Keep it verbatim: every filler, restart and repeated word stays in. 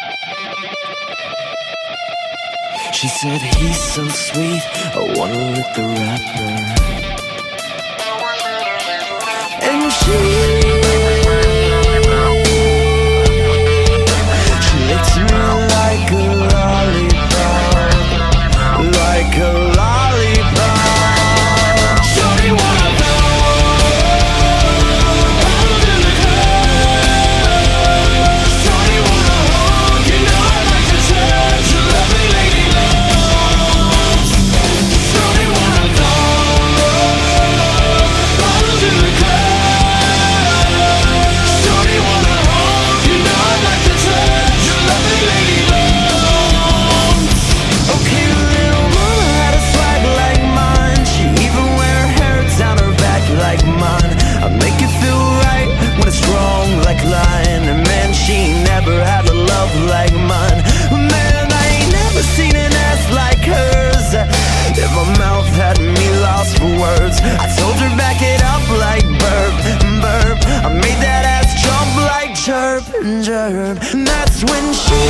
She said he's so sweet, I wanna lick the rapper. And she She licked me like a lollipop, like a lollipop. Shorty wanna go out in the club. Shorty wanna hug, you know I like to touch your lovely lady loves. Shorty wanna go out in the club. Shorty wanna hug, you know I like to touch your lovely lady loves. Okay, little mama had a swag like mine. She even wear her hair down her back like mine. I make it feel right when it's wrong like lying. And man, she never had a love like mine. Man, I ain't never seen an ass like hers. If my mouth had me lost for words, I told her back it up like burp, burp. I made that ass jump like chirp, chirp. And that's when she